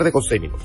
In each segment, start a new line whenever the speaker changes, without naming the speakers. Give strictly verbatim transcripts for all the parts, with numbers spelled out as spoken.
con seis minutos.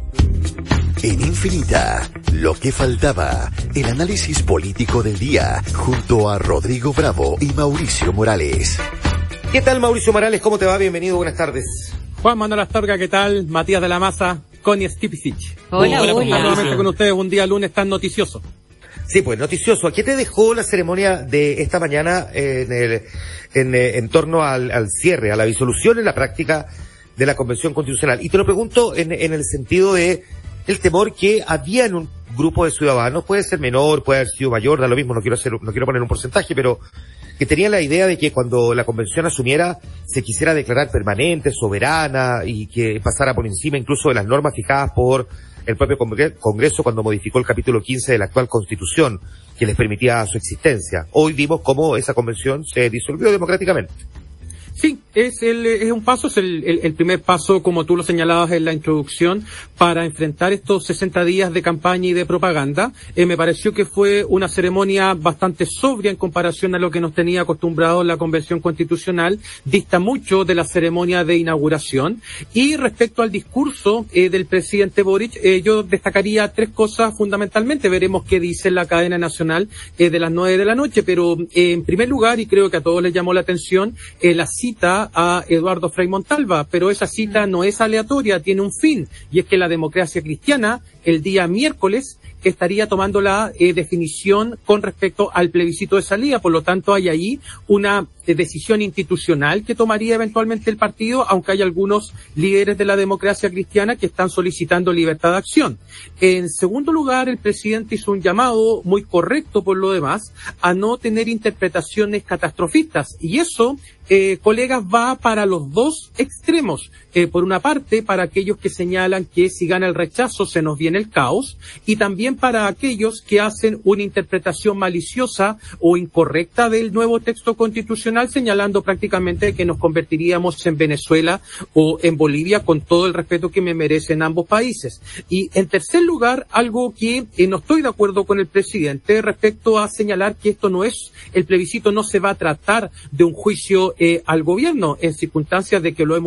En Infinita, lo que faltaba, el análisis político del día, junto a Rodrigo Bravo y Mauricio Morales.
¿Qué tal, Mauricio Morales? ¿Cómo te va? Bienvenido, buenas tardes.
Juan Manuel Astorga, ¿qué tal? Matías de la Maza, Connie Stipicic.
Hola, hola.
hola. Nuevamente con ustedes un día lunes tan noticioso.
Sí, pues noticioso. ¿Qué te dejó la ceremonia de esta mañana en, el, en, en torno al, al cierre, a la disolución en la práctica de la Convención Constitucional? Y te lo pregunto en, en el sentido de el temor que había en un grupo de ciudadanos, puede ser menor, puede haber sido mayor, da lo mismo, no quiero hacer, no quiero poner un porcentaje, pero que tenían la idea de que cuando la convención asumiera se quisiera declarar permanente, soberana y que pasara por encima incluso de las normas fijadas por el propio Congreso cuando modificó el capítulo quince de la actual Constitución que les permitía su existencia. Hoy vimos cómo esa convención se disolvió democráticamente.
Sí, es el, es un paso, es el, el, el primer paso, como tú lo señalabas en la introducción, para enfrentar estos sesenta días de campaña y de propaganda. Eh, me pareció que fue una ceremonia bastante sobria en comparación a lo que nos tenía acostumbrado la Convención Constitucional, dista mucho de la ceremonia de inauguración. Y respecto al discurso eh, del presidente Boric, eh, yo destacaría tres cosas fundamentalmente. Veremos qué dice la cadena nacional eh, de las nueve de la noche, pero eh, en primer lugar, y creo que a todos les llamó la atención, eh, la cita a Eduardo Frei Montalva, pero esa cita no es aleatoria, tiene un fin, y es que la democracia cristiana el día miércoles estaría tomando la eh, definición con respecto al plebiscito de salida. Por lo tanto, hay ahí una eh, decisión institucional que tomaría eventualmente el partido, aunque hay algunos líderes de la democracia cristiana que están solicitando libertad de acción. En segundo lugar, el presidente hizo un llamado muy correcto por lo demás a no tener interpretaciones catastrofistas, y eso, eh, colegas, va para los dos extremos. Eh, por una parte, para aquellos que señalan que si gana el rechazo se nos viene el caos, y también para aquellos que hacen una interpretación maliciosa o incorrecta del nuevo texto constitucional, señalando prácticamente que nos convertiríamos en Venezuela o en Bolivia, con todo el respeto que me merecen ambos países. Y en tercer lugar, algo que eh, no estoy de acuerdo con el presidente respecto a señalar que esto no es, el plebiscito no se va a tratar de un juicio eh, al gobierno, en circunstancias de que lo hemos